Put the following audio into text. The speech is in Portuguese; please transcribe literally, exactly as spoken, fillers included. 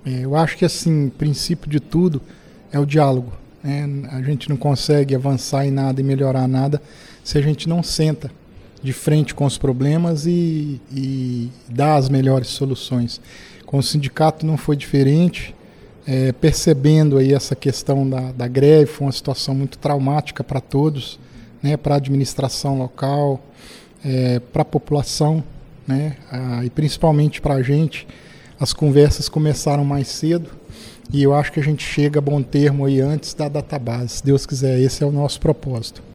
É, eu acho que, assim, o princípio de tudo é o diálogo, né? A gente não consegue avançar em nada e melhorar nada se a gente não senta de frente com os problemas e, e dá as melhores soluções. Com o sindicato não foi diferente, é, percebendo aí essa questão da, da greve, foi uma situação muito traumática para todos, né? Para a administração local, é, para a população, né? Ah, e principalmente para a gente. As conversas começaram mais cedo e eu acho que a gente chega a bom termo aí antes da database. Se Deus quiser, esse é o nosso propósito.